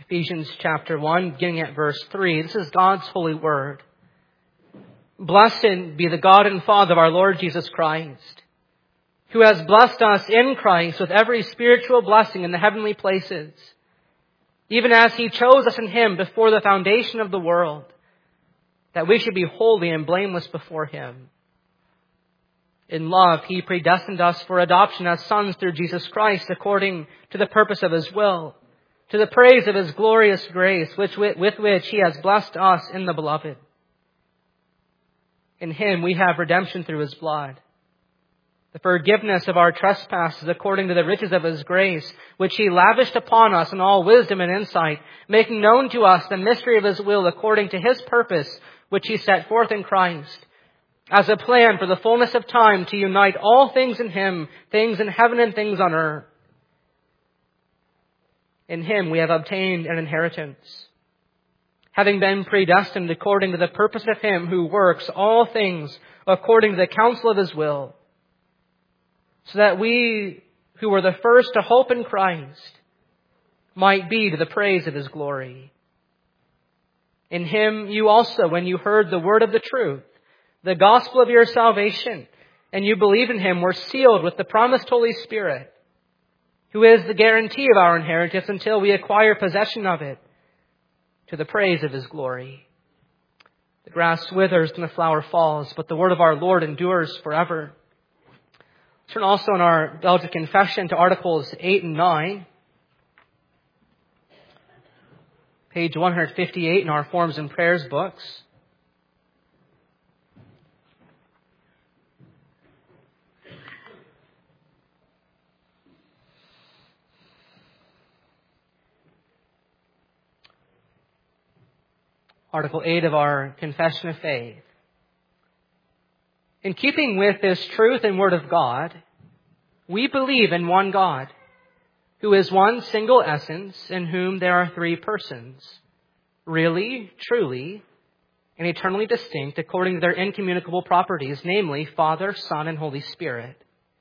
Ephesians chapter 1, beginning at verse 3. This is God's holy word. Blessed be the God and Father of our Lord Jesus Christ, who has blessed us in Christ with every spiritual blessing in the heavenly places, even as He chose us in Him before the foundation of the world, that we should be holy and blameless before Him. In love, He predestined us for adoption as sons through Jesus Christ, according to the purpose of His will, to the praise of His glorious grace, with which He has blessed us in the Beloved. In Him we have redemption through His blood, the forgiveness of our trespasses according to the riches of His grace, which He lavished upon us in all wisdom and insight, making known to us the mystery of His will according to His purpose, which He set forth in Christ, as a plan for the fullness of time to unite all things in Him, things in heaven and things on earth. In Him we have obtained an inheritance, having been predestined according to the purpose of Him who works all things according to the counsel of His will, so that we who were the first to hope in Christ might be to the praise of His glory. In Him you also, when you heard the word of the truth, the gospel of your salvation, and you believe in Him, were sealed with the promised Holy Spirit, who is the guarantee of our inheritance until we acquire possession of it, to the praise of His glory. The grass withers and the flower falls, but the word of our Lord endures forever. Turn also in our Belgian Confession to Articles 8 and 9, page 158 in our Forms and Prayers books. Article 8 of our Confession of Faith. In keeping with this truth and Word of God, we believe in one God, who is one single essence, in whom there are three persons, really, truly, and eternally distinct according to their incommunicable properties, namely Father, Son, and Holy Spirit.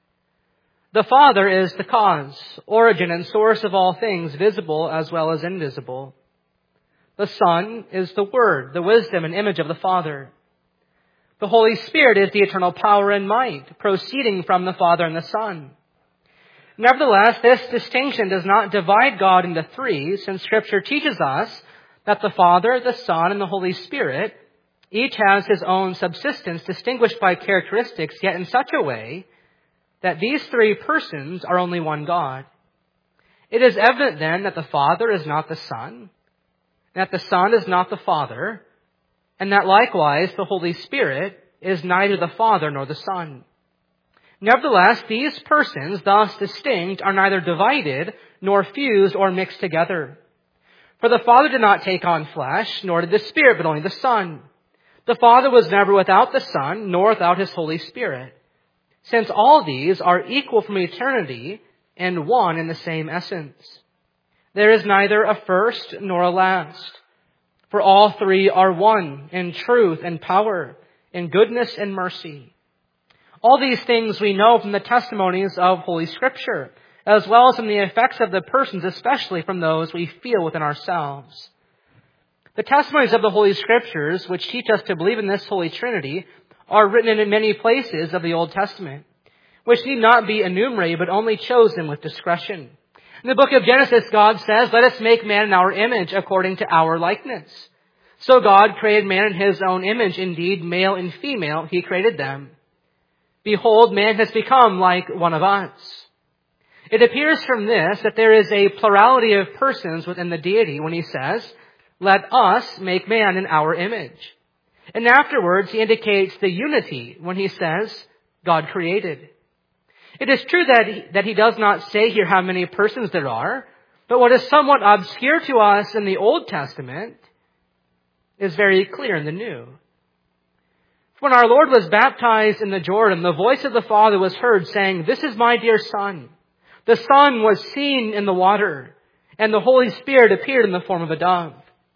The Father is the cause, origin, and source of all things, visible as well as invisible. The Son is the Word, the wisdom and image of the Father. The Holy Spirit is the eternal power and might, proceeding from the Father and the Son. Nevertheless, this distinction does not divide God into three, since Scripture teaches us that the Father, the Son, and the Holy Spirit each has His own subsistence, distinguished by characteristics, yet in such a way that these three persons are only one God. It is evident then that the Father is not the Son, that the Son is not the Father, and that likewise the Holy Spirit is neither the Father nor the Son. Nevertheless, these persons, thus distinct, are neither divided nor fused or mixed together. For the Father did not take on flesh, nor did the Spirit, but only the Son. The Father was never without the Son, nor without His Holy Spirit, since all these are equal from eternity and one in the same essence. There is neither a first nor a last, for all three are one in truth and power, in goodness and mercy. All these things we know from the testimonies of Holy Scripture, as well as from the effects of the persons, especially from those we feel within ourselves. The testimonies of the Holy Scriptures, which teach us to believe in this Holy Trinity, are written in many places of the Old Testament, which need not be enumerated, but only chosen with discretion. In the book of Genesis, God says, "Let us make man in our image according to our likeness." So God created man in His own image. Indeed, male and female, He created them. Behold, man has become like one of us. It appears from this that there is a plurality of persons within the deity when He says, "Let us make man in our image." And afterwards, He indicates the unity when He says, "God created." It is true that He does not say here how many persons there are, but what is somewhat obscure to us in the Old Testament is very clear in the New. When our Lord was baptized in the Jordan, the voice of the Father was heard saying, "This is my dear Son." The Son was seen in the water, and the Holy Spirit appeared in the form of a dove.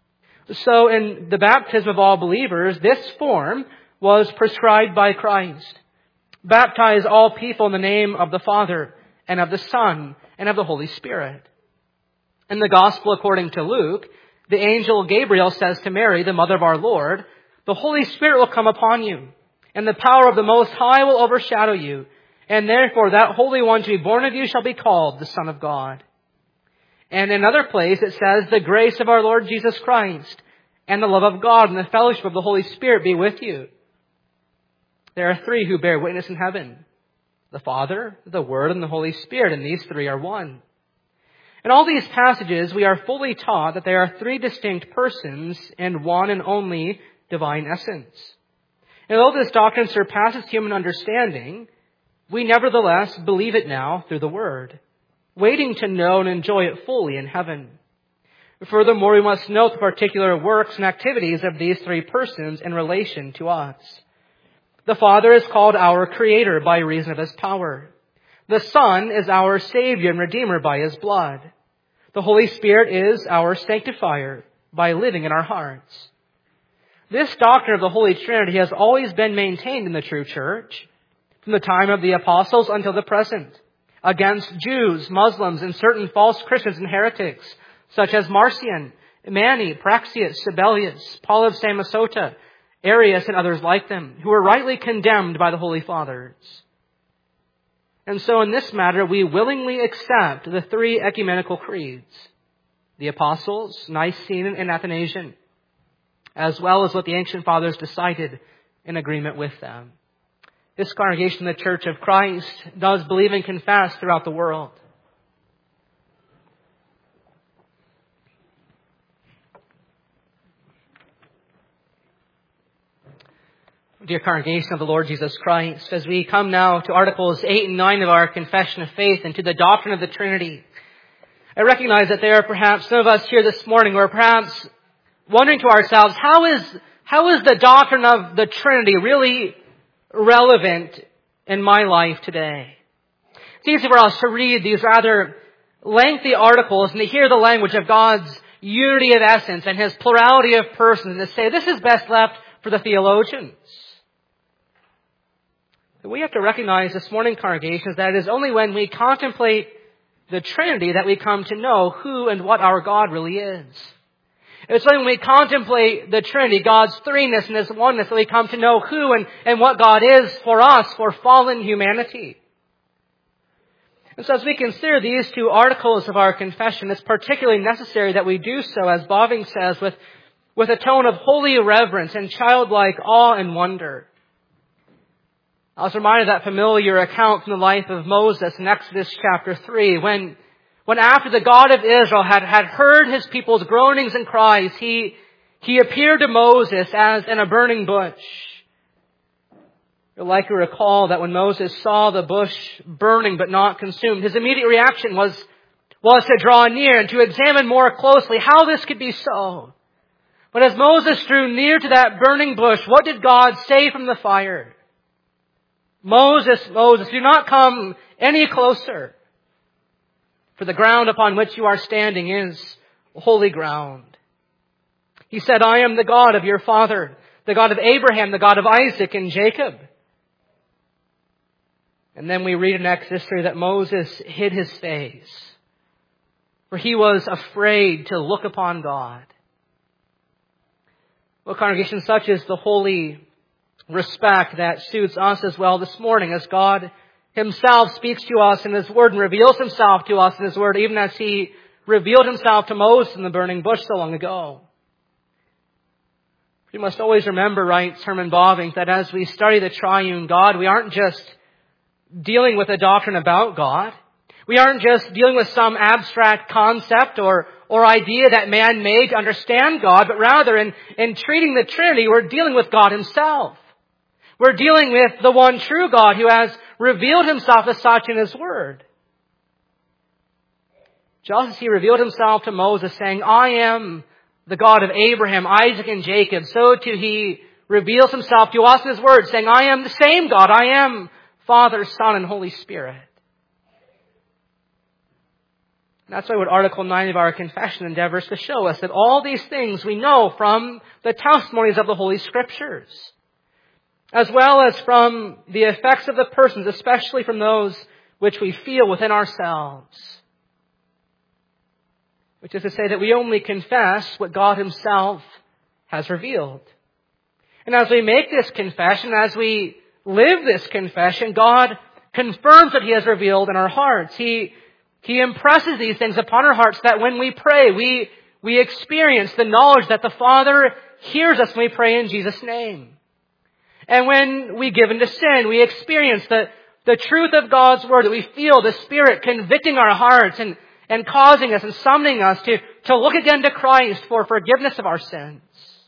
So in the baptism of all believers, this form was prescribed by Christ. Baptize all people in the name of the Father, and of the Son, and of the Holy Spirit. In the Gospel according to Luke, the angel Gabriel says to Mary, the mother of our Lord, "The Holy Spirit will come upon you, and the power of the Most High will overshadow you, and therefore that Holy One to be born of you shall be called the Son of God." And in another place it says, "The grace of our Lord Jesus Christ, and the love of God, and the fellowship of the Holy Spirit be with you." There are three who bear witness in heaven: the Father, the Word, and the Holy Spirit, and these three are one. In all these passages, we are fully taught that there are three distinct persons and one and only divine essence. And although this doctrine surpasses human understanding, we nevertheless believe it now through the Word, waiting to know and enjoy it fully in heaven. Furthermore, we must note the particular works and activities of these three persons in relation to us. The Father is called our Creator by reason of His power. The Son is our Savior and Redeemer by His blood. The Holy Spirit is our Sanctifier by living in our hearts. This doctrine of the Holy Trinity has always been maintained in the true church, from the time of the apostles until the present, against Jews, Muslims, and certain false Christians and heretics, such as Marcion, Mani, Praxeas, Sabellius, Paul of Samosata, Arius, and others like them, who were rightly condemned by the Holy Fathers. And so in this matter, we willingly accept the three ecumenical creeds, the Apostles, Nicene and Athanasian, as well as what the ancient fathers decided in agreement with them. This congregation, the Church of Christ, does believe and confess throughout the world. Dear congregation of the Lord Jesus Christ, as we come now to Articles 8 and 9 of our Confession of Faith and to the doctrine of the Trinity, I recognize that there are perhaps some of us here this morning who are perhaps wondering to ourselves, how is the doctrine of the Trinity really relevant in my life today? It's easy for us to read these rather lengthy articles and to hear the language of God's unity of essence and His plurality of persons and to say, this is best left for the theologians. We have to recognize this morning, congregations, that it is only when we contemplate the Trinity that we come to know who and what our God really is. It's only when we contemplate the Trinity, God's threeness and His oneness, that we come to know who and what God is for us, for fallen humanity. And so as we consider these two articles of our confession, it's particularly necessary that we do so, as Boving says, with a tone of holy reverence and childlike awe and wonder. I was reminded of that familiar account from the life of Moses in Exodus chapter 3, when after the God of Israel had heard his people's groanings and cries, he appeared to Moses as in a burning bush. You'll likely recall that when Moses saw the bush burning but not consumed, his immediate reaction was to draw near and to examine more closely how this could be so. But as Moses drew near to that burning bush, what did God say from the fire? Moses, Moses, do not come any closer, for the ground upon which you are standing is holy ground. He said, I am the God of your father, the God of Abraham, the God of Isaac and Jacob. And then we read in Exodus 3 that Moses hid his face, for he was afraid to look upon God. Well, congregation, such is the holy respect that suits us as well this morning, as God Himself speaks to us in His Word and reveals Himself to us in His Word, even as He revealed Himself to Moses in the burning bush so long ago. We must always remember, writes Herman Boving, that as we study the triune God, we aren't just dealing with a doctrine about God. We aren't just dealing with some abstract concept or idea that man made to understand God, but rather in treating the Trinity, we're dealing with God Himself. We're dealing with the one true God who has revealed Himself as such in His Word. Just as He revealed Himself to Moses, saying, I am the God of Abraham, Isaac, and Jacob, so too He reveals Himself to us in His Word, saying, I am the same God. I am Father, Son, and Holy Spirit. And that's why what Article 9 of our confession endeavors to show us, that all these things we know from the testimonies of the Holy Scriptures, as well as from the effects of the persons, especially from those which we feel within ourselves. which is to say that we only confess what God Himself has revealed. And as we make this confession, as we live this confession, God confirms what He has revealed in our hearts. He impresses these things upon our hearts that when we pray, we experience the knowledge that the Father hears us when we pray in Jesus' name. And when we give into sin, we experience the truth of God's Word, that we feel the Spirit convicting our hearts and causing us and summoning us to look again to Christ for forgiveness of our sins.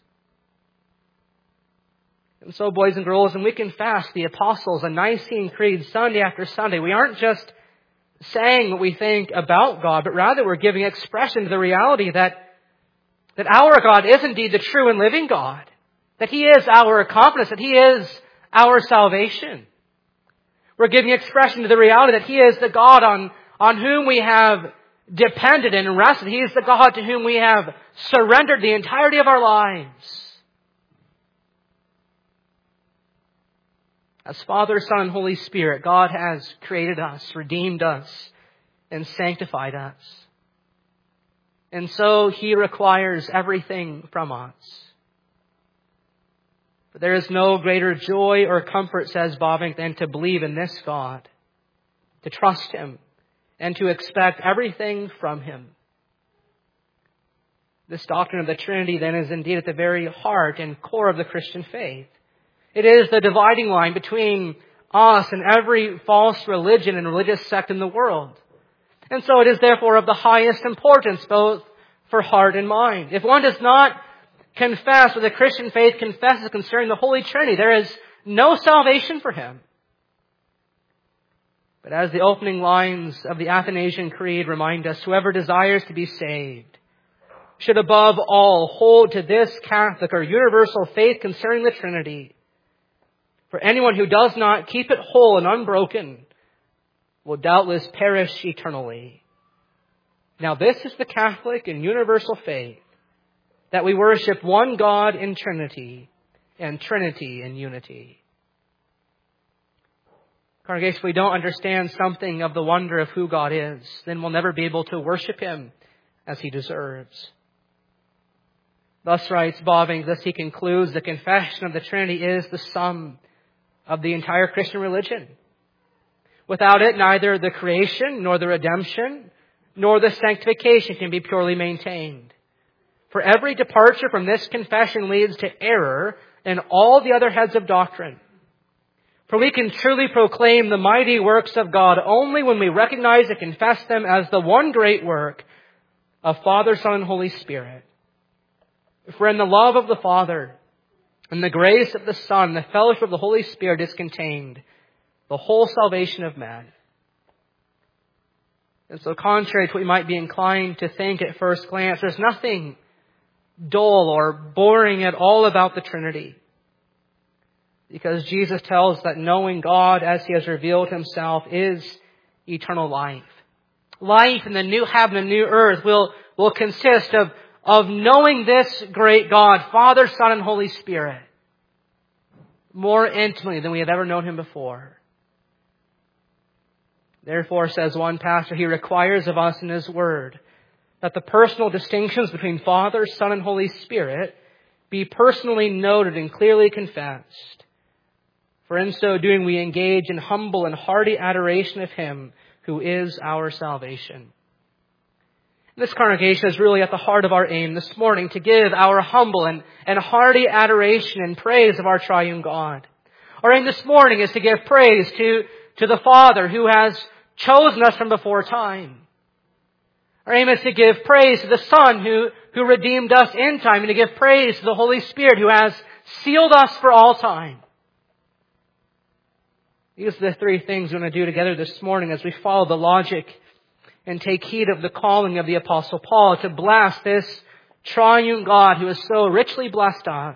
And so, boys and girls, when we confess the Apostles' and Nicene Creed Sunday after Sunday, we aren't just saying what we think about God, but rather we're giving expression to the reality that our God is indeed the true and living God, that He is our confidence, that He is our salvation. We're giving expression to the reality that He is the God on whom we have depended and rested. He is the God to whom we have surrendered the entirety of our lives. As Father, Son, and Holy Spirit, God has created us, redeemed us, and sanctified us. And so He requires everything from us. But there is no greater joy or comfort, says Bavinck, than to believe in this God, to trust Him, and to expect everything from Him. This doctrine of the Trinity, then, is indeed at the very heart and core of the Christian faith. It is the dividing line between us and every false religion and religious sect in the world. And so it is therefore of the highest importance, both for heart and mind. If one does not confess what the Christian faith confesses concerning the Holy Trinity, there is no salvation for him. But as the opening lines of the Athanasian Creed remind us, whoever desires to be saved should above all hold to this Catholic or universal faith concerning the Trinity. For anyone who does not keep it whole and unbroken will doubtless perish eternally. Now this is the Catholic and universal faith, that we worship one God in Trinity and Trinity in unity. Congregation, if we don't understand something of the wonder of who God is, then we'll never be able to worship Him as He deserves. Thus writes Bavinck, thus he concludes, the confession of the Trinity is the sum of the entire Christian religion. Without it, neither the creation, nor the redemption, nor the sanctification can be purely maintained. For every departure from this confession leads to error in all the other heads of doctrine. For we can truly proclaim the mighty works of God only when we recognize and confess them as the one great work of Father, Son, and Holy Spirit. For in the love of the Father, and the grace of the Son, the fellowship of the Holy Spirit is contained the whole salvation of man. And so contrary to what we might be inclined to think at first glance, there's nothing dull or boring at all about the Trinity. Because Jesus tells that knowing God as He has revealed Himself is eternal life. Life in the new heaven and new earth will consist of knowing this great God, Father, Son, and Holy Spirit, more intimately than we have ever known Him before. Therefore, says one pastor, He requires of us in His Word that the personal distinctions between Father, Son, and Holy Spirit be personally noted and clearly confessed. For in so doing, we engage in humble and hearty adoration of Him who is our salvation. This congregation is really at the heart of our aim this morning, to give our humble and hearty adoration and praise of our triune God. Our aim this morning is to give praise to the Father who has chosen us from before time. Our aim is to give praise to the Son who redeemed us in time, and to give praise to the Holy Spirit who has sealed us for all time. These are the three things we're going to do together this morning as we follow the logic and take heed of the calling of the Apostle Paul to bless this triune God who has so richly blessed us.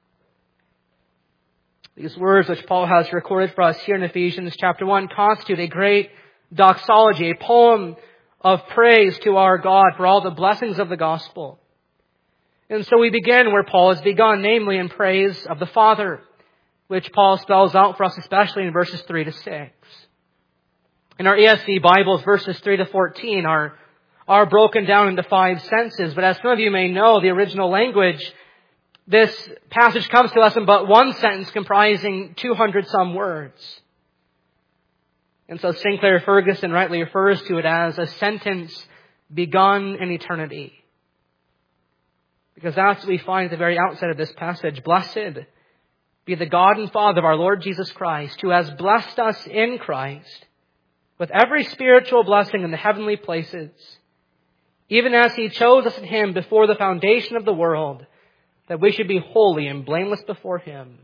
These words which Paul has recorded for us here in Ephesians chapter 1 constitute a great doxology, a poem of praise to our God for all the blessings of the gospel. And so we begin where Paul has begun, namely in praise of the Father, which Paul spells out for us especially in verses 3 to 6. In our ESV Bibles, verses 3 to 14 are are broken down into 5 senses. But as some of you may know, the original language, this passage comes to us in but one sentence comprising 200 some words. And so Sinclair Ferguson rightly refers to it as a sentence begun in eternity. Because that's what we find at the very outset of this passage. Blessed be the God and Father of our Lord Jesus Christ, who has blessed us in Christ with every spiritual blessing in the heavenly places, even as He chose us in Him before the foundation of the world, that we should be holy and blameless before Him.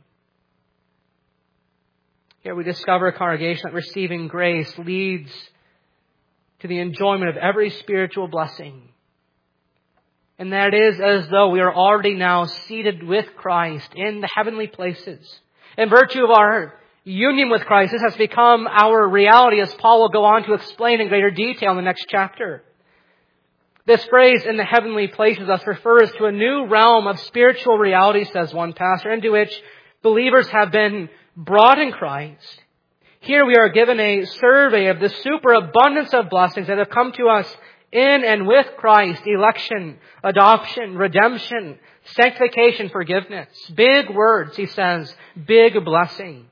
Here we discover a congregation that receiving grace leads to the enjoyment of every spiritual blessing. And that is as though we are already now seated with Christ in the heavenly places. In virtue of our union with Christ, this has become our reality, as Paul will go on to explain in greater detail in the next chapter. This phrase, in the heavenly places, thus refers to a new realm of spiritual reality, says one pastor, into which believers have been brought in Christ. Here we are given a survey of the superabundance of blessings that have come to us in and with Christ: election, adoption, redemption, sanctification, forgiveness. Big words, he says, big blessings.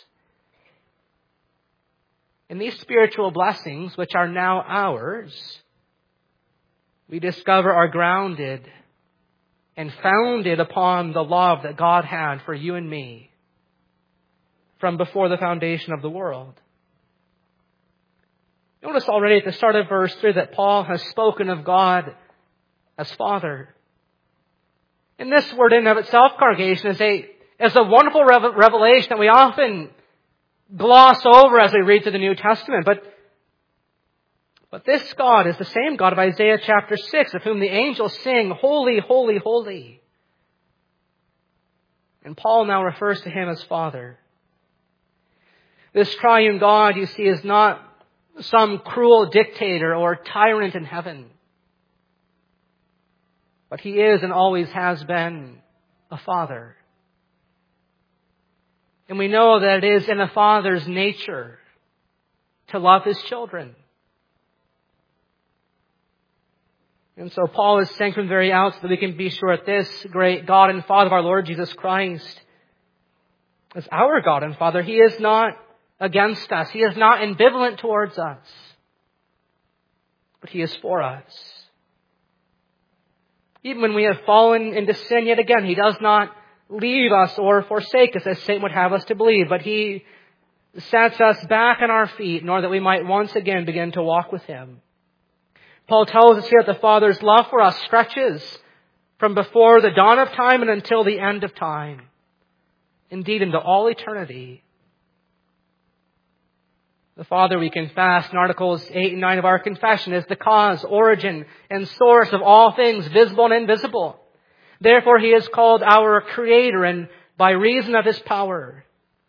And these spiritual blessings, which are now ours, we discover are grounded and founded upon the love that God had for you and me from before the foundation of the world. Notice already at the start of verse 3 that Paul has spoken of God as Father. And this word in and of itself, congregation, is a wonderful revelation that we often gloss over as we read through the New Testament. But this God is the same God of Isaiah chapter 6, of whom the angels sing, "Holy, holy, holy." And Paul now refers to Him as Father. This triune God, you see, is not some cruel dictator or tyrant in heaven. But He is and always has been a Father. And we know that it is in a Father's nature to love His children. And so Paul is saying from the very outset that we can be sure that this great God and Father of our Lord Jesus Christ is our God and Father. He is not against us. He is not ambivalent towards us. But He is for us. Even when we have fallen into sin yet again, He does not leave us or forsake us, as Satan would have us to believe. But He sets us back on our feet in order that we might once again begin to walk with Him. Paul tells us here that the Father's love for us stretches from before the dawn of time and until the end of time. Indeed, into all eternity. The Father, we confess in Articles 8 and 9 of our confession, is the cause, origin, and source of all things visible and invisible. Therefore, He is called our Creator, and by reason of His power.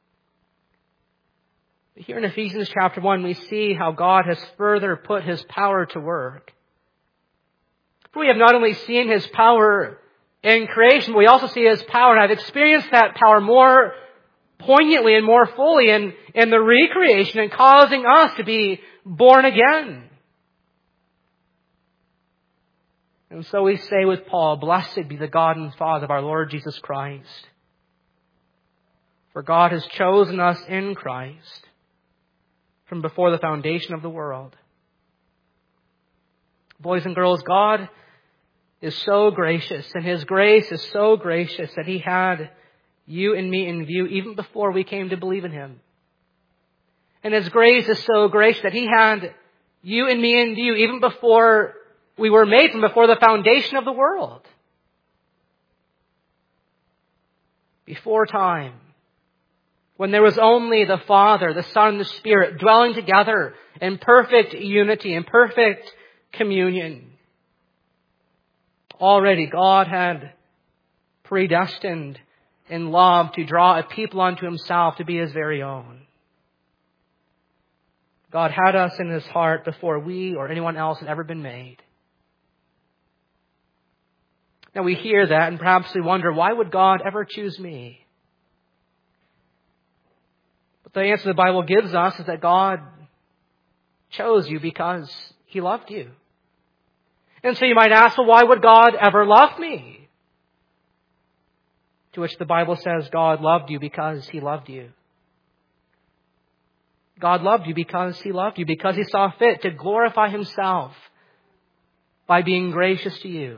Here in Ephesians chapter 1, we see how God has further put His power to work. For we have not only seen His power in creation, but we also see His power, and I've experienced that power more poignantly and more fully in the recreation and causing us to be born again. And so we say with Paul, "Blessed be the God and Father of our Lord Jesus Christ. For God has chosen us in Christ from before the foundation of the world." Boys and girls, God is so gracious, and His grace is so gracious that He had you and me in view even before we came to believe in Him. And His grace is so gracious that He had you and me in view even before we were made, from before the foundation of the world. Before time. When there was only the Father, the Son, and the Spirit dwelling together in perfect unity, in perfect communion. Already God had predestined in love to draw a people unto Himself to be His very own. God had us in His heart before we or anyone else had ever been made. Now we hear that and perhaps we wonder, why would God ever choose me? But the answer the Bible gives us is that God chose you because He loved you. And so you might ask, well, why would God ever love me? To which the Bible says God loved you because He loved you. God loved you because He loved you, because He saw fit to glorify Himself by being gracious to you.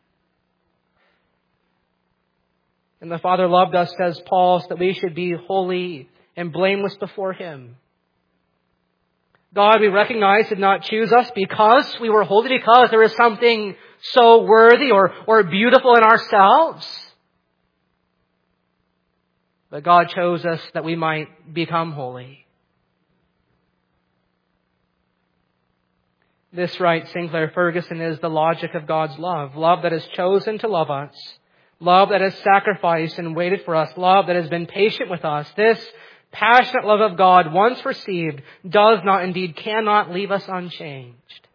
And the Father loved us, says Paul, so that we should be holy and blameless before Him. God, we recognize, did not choose us because we were holy, because there is something so worthy or beautiful in ourselves. But God chose us that we might become holy. This, writes Sinclair Ferguson, is the logic of God's love. Love that has chosen to love us. Love that has sacrificed and waited for us. Love that has been patient with us. This passionate love of God, once received, does not, indeed cannot, leave us unchanged.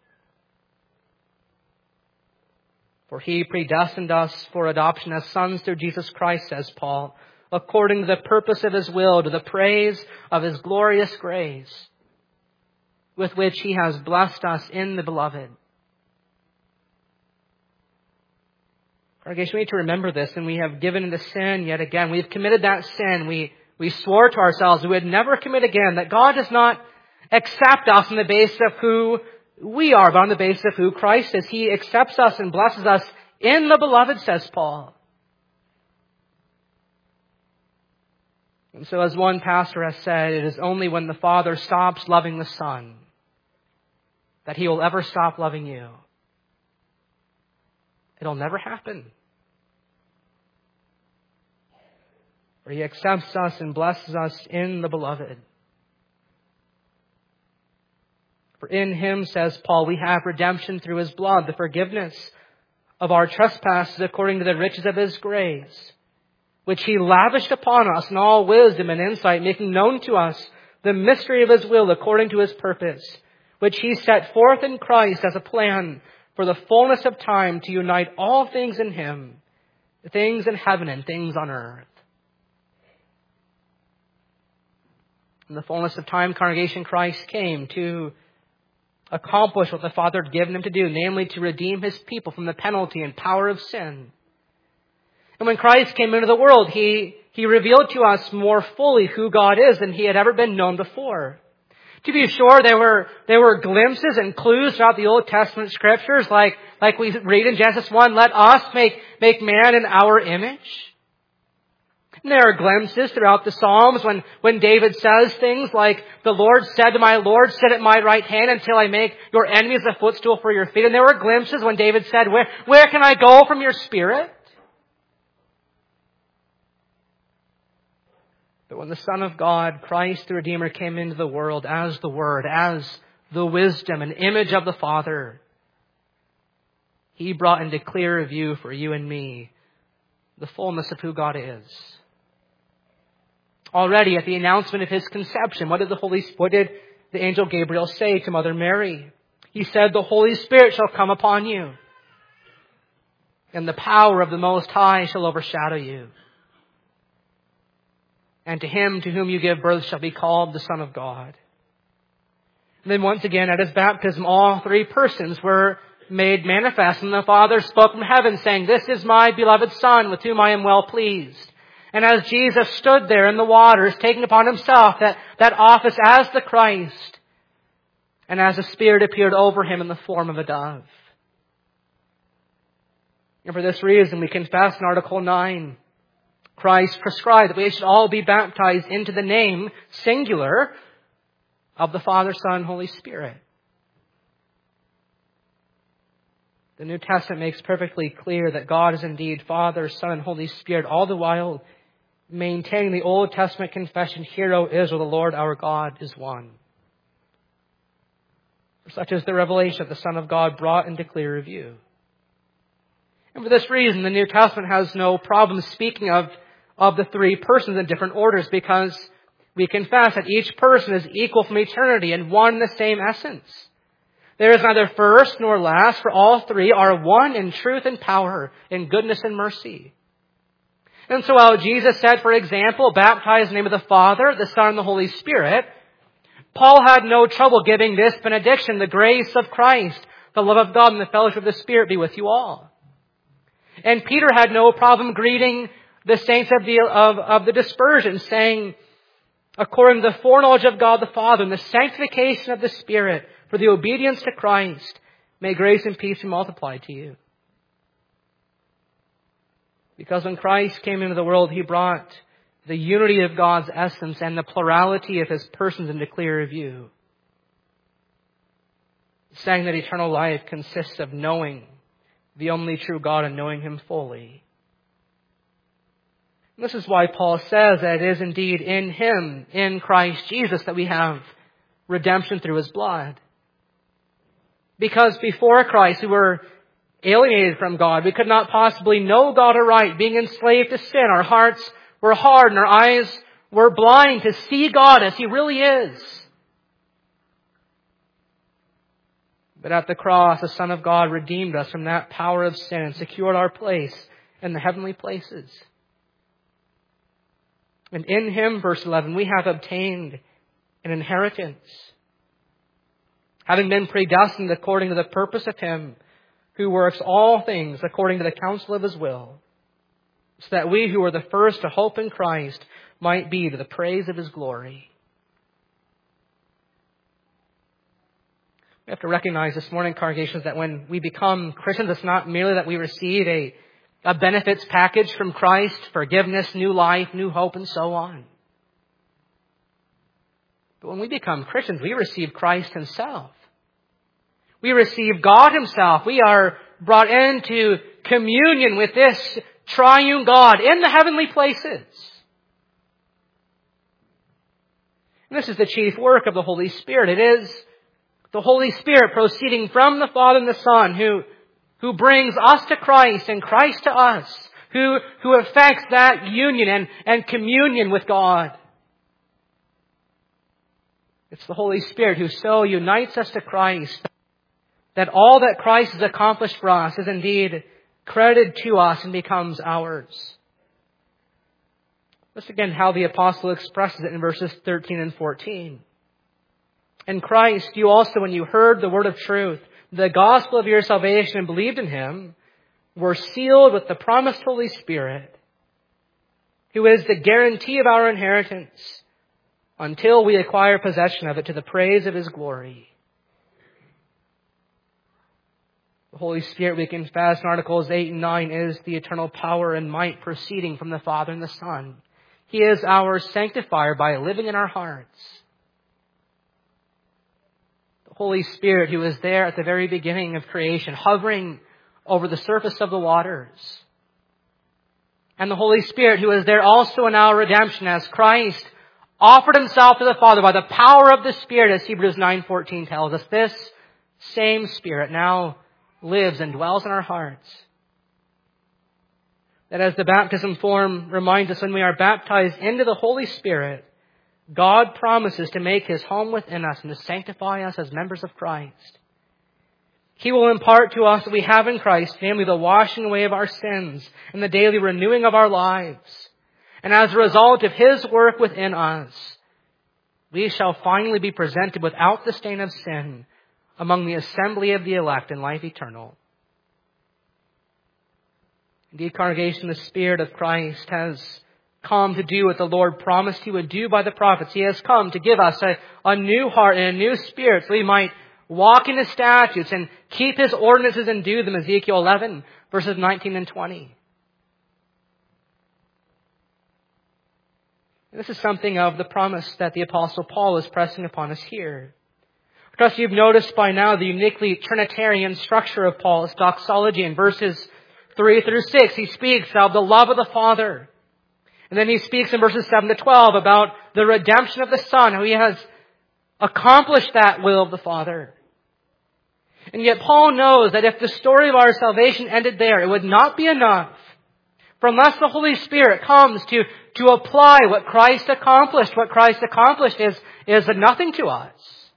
For He predestined us for adoption as sons through Jesus Christ, says Paul, according to the purpose of His will, to the praise of His glorious grace, with which He has blessed us in the Beloved. Congregation, we need to remember this, and we have given into sin yet again. We have committed that sin. We swore to ourselves we would never commit again, that God does not accept us on the basis of who we are, but on the basis of who Christ is. He accepts us and blesses us in the Beloved, says Paul. And so, as one pastor has said, it is only when the Father stops loving the Son that He will ever stop loving you. It'll never happen. For He accepts us and blesses us in the Beloved. For in Him, says Paul, we have redemption through His blood, the forgiveness of our trespasses according to the riches of His grace, which He lavished upon us in all wisdom and insight, making known to us the mystery of His will according to His purpose, which He set forth in Christ as a plan for the fullness of time to unite all things in Him, things in heaven and things on earth. In the fullness of time, congregation, Christ came to accomplish what the Father had given Him to do, namely to redeem His people from the penalty and power of sin. And when Christ came into the world, He revealed to us more fully who God is than He had ever been known before. To be sure, there were glimpses and clues throughout the Old Testament Scriptures, like we read in Genesis 1, let us make man in our image. And there are glimpses throughout the Psalms when David says things like, the Lord said to my Lord, sit at my right hand until I make your enemies a footstool for your feet. And there were glimpses when David said, where can I go from your Spirit? But when the Son of God, Christ the Redeemer, came into the world as the Word, as the wisdom and image of the Father, He brought into clearer view for you and me the fullness of who God is. Already at the announcement of His conception, what did the angel Gabriel say to Mother Mary? He said, the Holy Spirit shall come upon you, and the power of the Most High shall overshadow you. And to Him to whom you give birth shall be called the Son of God. And then once again at His baptism, all three persons were made manifest. And the Father spoke from heaven saying, this is my beloved Son with whom I am well pleased. And as Jesus stood there in the waters, taking upon Himself that office as the Christ, and as the Spirit appeared over Him in the form of a dove. And for this reason we confess in Article 9, Christ prescribed that we should all be baptized into the name, singular, of the Father, Son, Holy Spirit. The New Testament makes perfectly clear that God is indeed Father, Son, and Holy Spirit, all the while maintaining the Old Testament confession, Hear, O Israel, the Lord our God is one. For such is the revelation that the Son of God brought into clear view. And for this reason, the New Testament has no problem speaking of the three persons in different orders, because we confess that each person is equal from eternity and one in the same essence. There is neither first nor last, for all three are one in truth and power, in goodness and mercy. And so while Jesus said, for example, baptize in the name of the Father, the Son, and the Holy Spirit, Paul had no trouble giving this benediction, the grace of Christ, The love of God and the fellowship of the Spirit be with you all. And Peter had no problem greeting the saints of the dispersion, saying, according to the foreknowledge of God the Father and the sanctification of the Spirit, for the obedience to Christ, may grace and peace be multiplied to you. Because when Christ came into the world, He brought the unity of God's essence and the plurality of His persons into clear view. Saying that eternal life consists of knowing the only true God and knowing Him fully. And this is why Paul says that it is indeed in Him, in Christ Jesus, that we have redemption through His blood. Because before Christ, we were alienated from God. We could not possibly know God aright, being enslaved to sin. Our hearts were hard and our eyes were blind to see God as He really is. But at the cross, the Son of God redeemed us from that power of sin and secured our place in the heavenly places. And in Him, verse 11, we have obtained an inheritance, having been predestined according to the purpose of Him who works all things according to the counsel of His will, so that we who were the first to hope in Christ might be to the praise of His glory. We have to recognize this morning, congregations, that when we become Christians, it's not merely that we receive a benefits package from Christ, forgiveness, new life, new hope, and so on. But when we become Christians, we receive Christ Himself. We receive God Himself. We are brought into communion with this triune God in the heavenly places. And this is the chief work of the Holy Spirit. It is the Holy Spirit proceeding from the Father and the Son who brings us to Christ and Christ to us, who effects that union and communion with God. It's the Holy Spirit who so unites us to Christ that all that Christ has accomplished for us is indeed credited to us and becomes ours. Let's again how the apostle expresses it in verses 13 and 14. In Christ, you also, when you heard the word of truth, the gospel of your salvation, and believed in Him, were sealed with the promised Holy Spirit, who is the guarantee of our inheritance until we acquire possession of it to the praise of His glory. The Holy Spirit, we confess in Articles 8 and 9, is the eternal power and might proceeding from the Father and the Son. He is our sanctifier by living in our hearts. Holy Spirit, who is there at the very beginning of creation, hovering over the surface of the waters. And the Holy Spirit, who is there also in our redemption, as Christ offered Himself to the Father by the power of the Spirit, as Hebrews 9:14 tells us. This same Spirit now lives and dwells in our hearts. That as the baptism form reminds us, when we are baptized into the Holy Spirit, God promises to make His home within us and to sanctify us as members of Christ. He will impart to us what we have in Christ, namely the washing away of our sins and the daily renewing of our lives. And as a result of His work within us, we shall finally be presented without the stain of sin among the assembly of the elect in life eternal. Indeed, congregation, the Spirit of Christ has come to do what the Lord promised He would do by the prophets. He has come to give us a new heart and a new spirit so we might walk in His statutes and keep His ordinances and do them, Ezekiel 11, verses 19 and 20. And this is something of the promise that the Apostle Paul is pressing upon us here. I trust you've noticed by now the uniquely Trinitarian structure of Paul's doxology. In verses 3 through 6, he speaks of the love of the Father. And then he speaks in verses 7 to 12 about the redemption of the Son, how He has accomplished that will of the Father. And yet Paul knows that if the story of our salvation ended there, it would not be enough. For unless the Holy Spirit comes to apply what Christ accomplished, is nothing to us.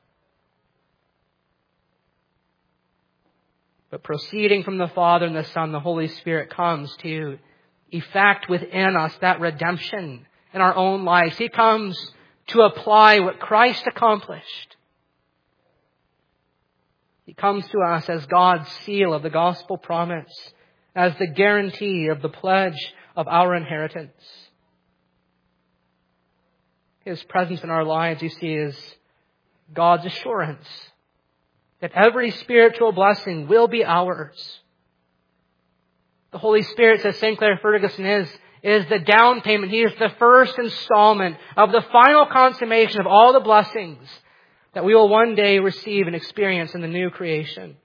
But proceeding from the Father and the Son, the Holy Spirit comes to effect within us that redemption in our own lives. He comes to apply what Christ accomplished. He comes to us as God's seal of the gospel promise, as the guarantee of the pledge of our inheritance. His presence in our lives, you see, is God's assurance that every spiritual blessing will be ours. The Holy Spirit, says St. Clare Ferguson, is the down payment. He is the first installment of the final consummation of all the blessings that we will one day receive and experience in the new creation.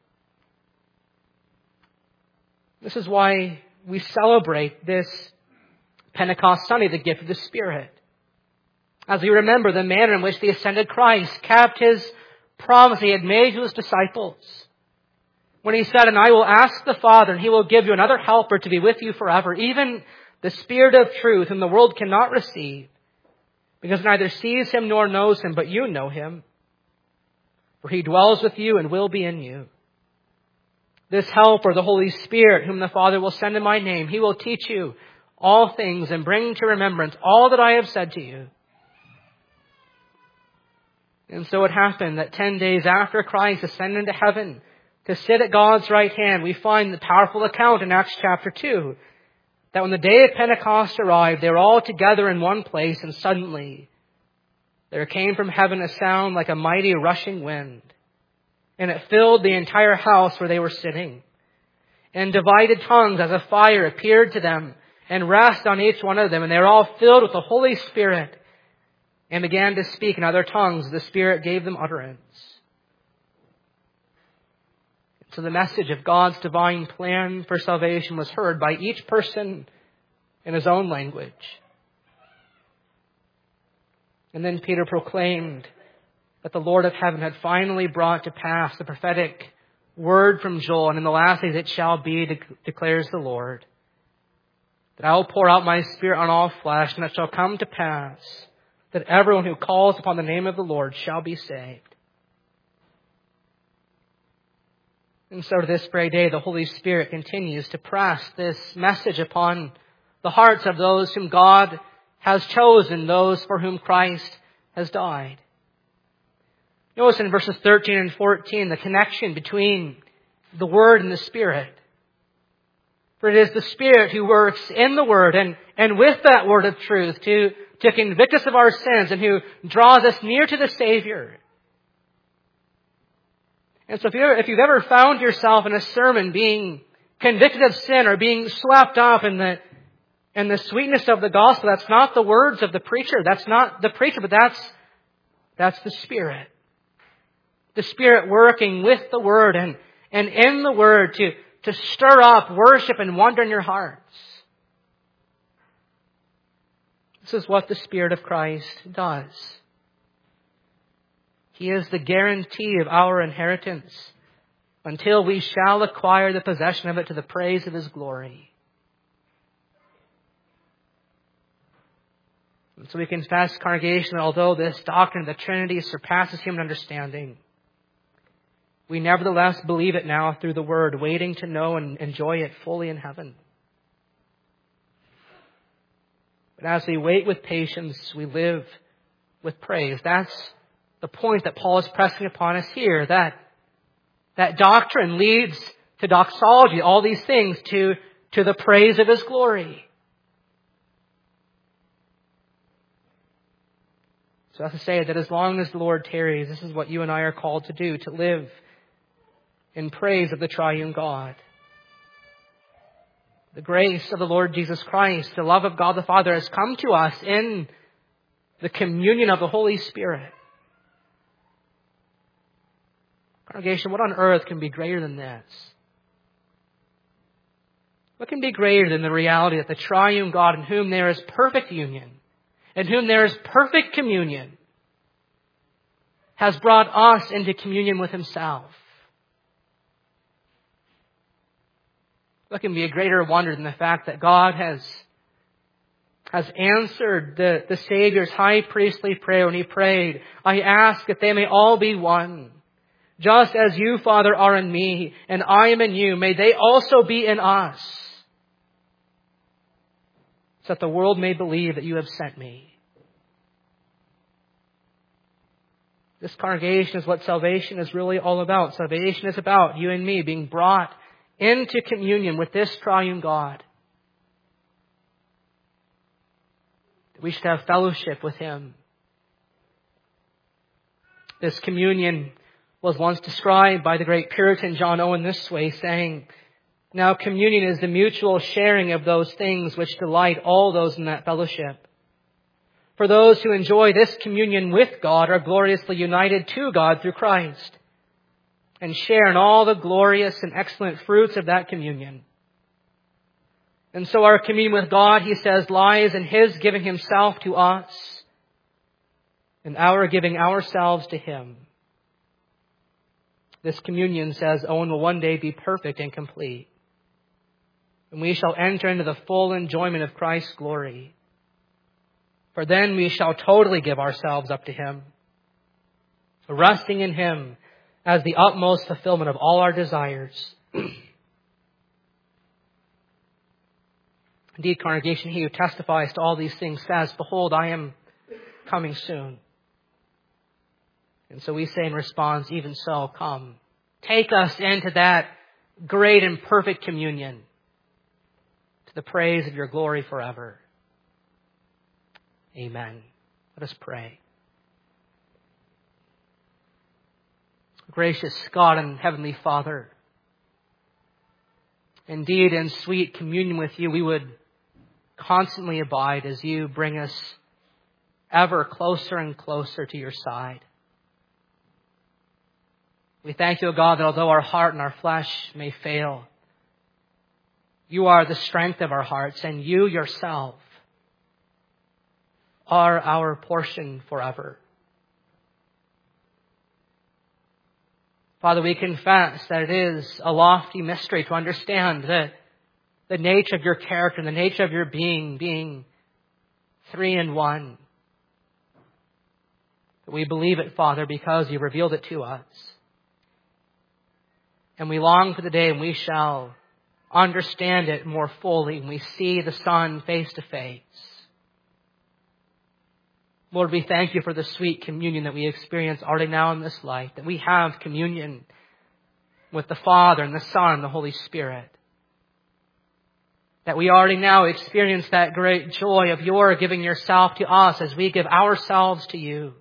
This is why we celebrate this Pentecost Sunday, the gift of the Spirit. As we remember the manner in which the ascended Christ kept His promise He had made to His disciples. When He said, "And I will ask the Father, and He will give you another helper to be with you forever, even the Spirit of truth, whom the world cannot receive, because it neither sees Him nor knows Him, but you know Him. For He dwells with you and will be in you. This Helper, the Holy Spirit, whom the Father will send in my name, He will teach you all things and bring to remembrance all that I have said to you." And so it happened that 10 days after Christ ascended into heaven to sit at God's right hand, we find the powerful account in Acts chapter 2, that when the day of Pentecost arrived, they were all together in one place, and suddenly there came from heaven a sound like a mighty rushing wind, and it filled the entire house where they were sitting. And divided tongues as of fire appeared to them and rested on each one of them, and they were all filled with the Holy Spirit and began to speak in other tongues. The Spirit gave them utterance. So the message of God's divine plan for salvation was heard by each person in his own language. And then Peter proclaimed that the Lord of heaven had finally brought to pass the prophetic word from Joel, and in the last days it shall be, declares the Lord, that I will pour out my Spirit on all flesh, and it shall come to pass that everyone who calls upon the name of the Lord shall be saved. And so to this very day, the Holy Spirit continues to press this message upon the hearts of those whom God has chosen, those for whom Christ has died. Notice in verses 13 and 14 the connection between the Word and the Spirit. For it is the Spirit who works in the Word and with that Word of truth to convict us of our sins, and who draws us near to the Savior. And so if you've ever found yourself in a sermon being convicted of sin or being swept up in the sweetness of the gospel, that's not the words of the preacher. That's not the preacher, but that's the Spirit. The Spirit working with the Word and in the Word to stir up worship and wonder in your hearts. This is what the Spirit of Christ does. He is the guarantee of our inheritance until we shall acquire the possession of it to the praise of His glory. And so we confess, congregation, that although this doctrine of the Trinity surpasses human understanding, we nevertheless believe it now through the Word, waiting to know and enjoy it fully in heaven. But as we wait with patience, we live with praise. That's the point that Paul is pressing upon us here, that doctrine leads to doxology, all these things to the praise of His glory. So that's to say that as long as the Lord tarries, this is what you and I are called to do, to live in praise of the triune God. The grace of the Lord Jesus Christ, the love of God the Father, has come to us in the communion of the Holy Spirit. Congregation, what on earth can be greater than this? What can be greater than the reality that the triune God, in whom there is perfect union, in whom there is perfect communion, has brought us into communion with Himself? What can be a greater wonder than the fact that God has answered the Savior's high priestly prayer when He prayed, "I ask that they may all be one. Just as you, Father, are in me, and I am in you, may they also be in us, so that the world may believe that you have sent me." This congregation is what salvation is really all about. Salvation is about you and me being brought into communion with this triune God. We should have fellowship with Him. This communion was once described by the great Puritan John Owen this way, saying, "Now communion is the mutual sharing of those things which delight all those in that fellowship. For those who enjoy this communion with God are gloriously united to God through Christ and share in all the glorious and excellent fruits of that communion. And so our communion with God," he says, "lies in His giving Himself to us and our giving ourselves to Him. This communion," says Owen, "will one day be perfect and complete. And we shall enter into the full enjoyment of Christ's glory. For then we shall totally give ourselves up to Him, resting in Him as the utmost fulfillment of all our desires." Indeed, congregation, He who testifies to all these things says, "Behold, I am coming soon." And so we say in response, "Even so, come. Take us into that great and perfect communion to the praise of Your glory forever." Amen. Let us pray. Gracious God and Heavenly Father, indeed in sweet communion with You we would constantly abide as You bring us ever closer and closer to Your side. We thank You, O God, that although our heart and our flesh may fail, You are the strength of our hearts, and You Yourself are our portion forever. Father, we confess that it is a lofty mystery to understand the nature of Your character and the nature of Your being three in one. We believe it, Father, because You revealed it to us. And we long for the day when we shall understand it more fully, when we see the Son face to face. Lord, we thank You for the sweet communion that we experience already now in this life, that we have communion with the Father and the Son and the Holy Spirit. That we already now experience that great joy of Your giving Yourself to us as we give ourselves to You.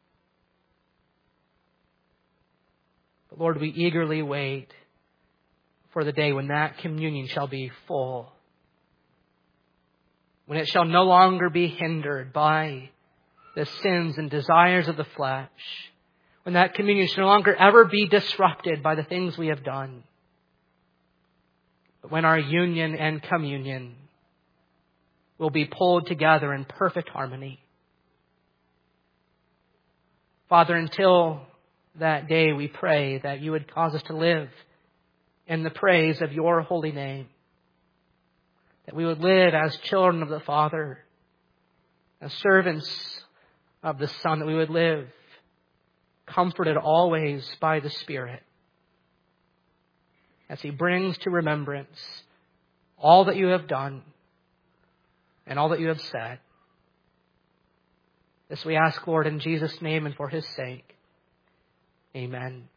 But Lord, we eagerly wait for the day when that communion shall be full, when it shall no longer be hindered by the sins and desires of the flesh, when that communion shall no longer ever be disrupted by the things we have done, but when our union and communion will be pulled together in perfect harmony. Father, until that day we pray that You would cause us to live in the praise of Your holy name, that we would live as children of the Father, as servants of the Son, that we would live comforted always by the Spirit as He brings to remembrance all that You have done and all that You have said. This we ask, Lord, in Jesus' name and for His sake. Amen.